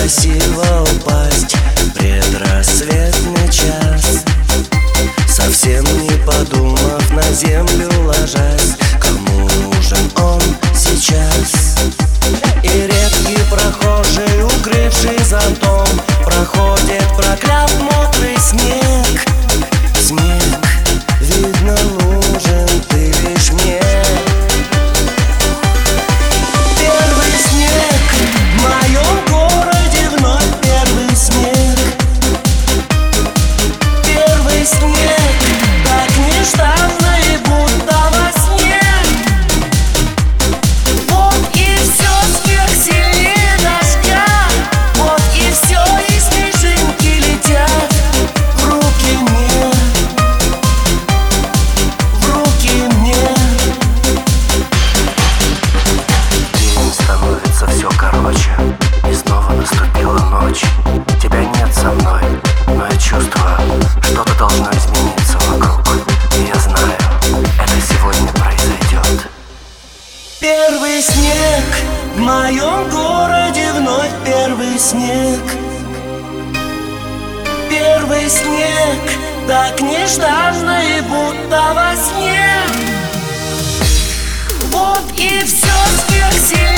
красиво упасть в предрассветный час, совсем не подумав, на землю ложась. Кому нужен он сейчас? И редкий прохожий, укрывший зонтом, проходит, прокляв мокрый снег. Снег, видно, нужен ты лишь мне. Первый снег в моем городе, вновь первый снег. Первый снег, так нежданно и будто во сне. Вот и все сверхсильнее дождя, вот и все, и снежинки летят в руки мне, в руки мне. День становится все короче, и снова наступила ночь. Тебя нет со мной, но я чувствую, что-то должно измениться вокруг. И я знаю, это сегодня произойдет. Первый снег в моем городе, вновь первый снег. Первый снег, так нежданно и будто во сне. Вот и все сверхсильнее